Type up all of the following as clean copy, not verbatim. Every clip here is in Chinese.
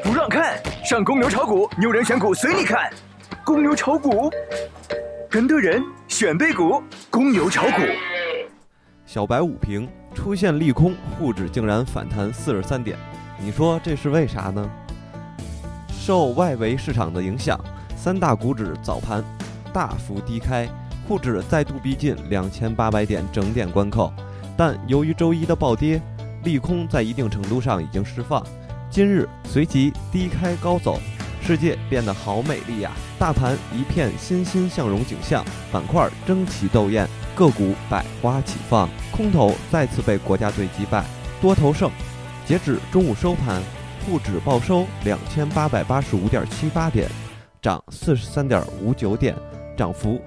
不让看，上公牛炒股，牛人选股随你看。公牛炒股，跟对人选对股，公牛炒股。 小白午评，出现利空，沪指竟然反弹43点，你说这是为啥呢？受外围市场的影响，三大股指早盘大幅低开，沪指再度逼近2800点整点关口，但由于周一的暴跌，利空在一定程度上已经释放。今日随即低开高走，世界变得好美丽呀！大盘一片欣欣向荣景象，板块争奇斗艳，个股百花齐放，空头再次被国家队击败，多头胜。截止中午收盘，沪指报收2885.78点，涨43.59点，涨幅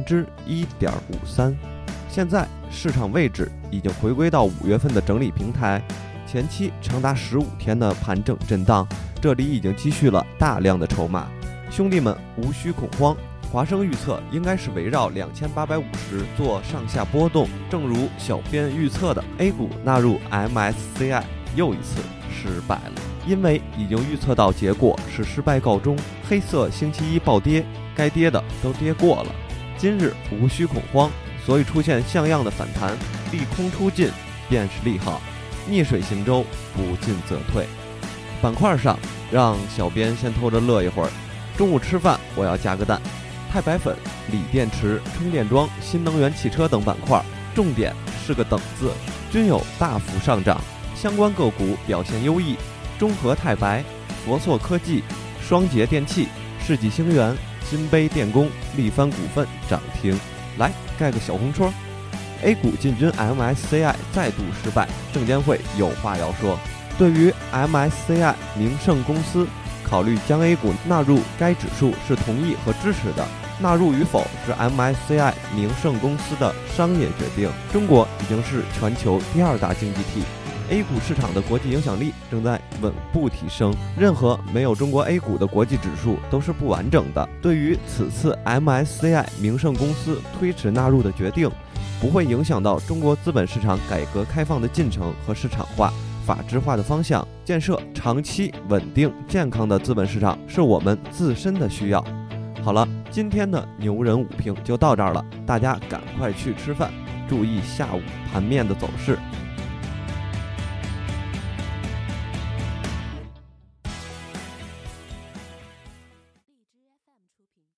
1.53%。现在市场位置已经回归到5月份的整理平台，前期长达15天的盘整震荡，这里已经积蓄了大量的筹码，兄弟们无需恐慌。华生预测应该是围绕2850做上下波动，正如小编预测的 A 股纳入 MSCI 又一次失败了，因为已经预测到结果是失败告终。黑色星期一暴跌，该跌的都跌过了，今日无需恐慌，所以出现像样的反弹，利空出尽便是利好，逆水行舟，不进则退。板块上让小编先偷着乐一会儿，中午吃饭我要加个蛋。钛白粉、锂电池、充电桩、新能源汽车等板块，重点是个等字，均有大幅上涨，相关个股表现优异，中和钛白、佛硕科技、双捷电器、世纪星源、金杯电工、力帆股份涨停。来盖个小红戳。A 股进军 MSCI 再度失败，证监会有话要说。对于 MSCI 名胜公司考虑将 A 股纳入该指数是同意和支持的，纳入与否是 MSCI 名胜公司的商业决定。中国已经是全球第2大经济体， A 股市场的国际影响力正在稳步提升，任何没有中国 A 股的国际指数都是不完整的。对于此次 MSCI 名胜公司推迟纳入的决定，不会影响到中国资本市场改革开放的进程和市场化、法治化的方向。建设长期稳定健康的资本市场是我们自身的需要。好了，今天的牛人午评就到这儿了，大家赶快去吃饭，注意下午盘面的走势。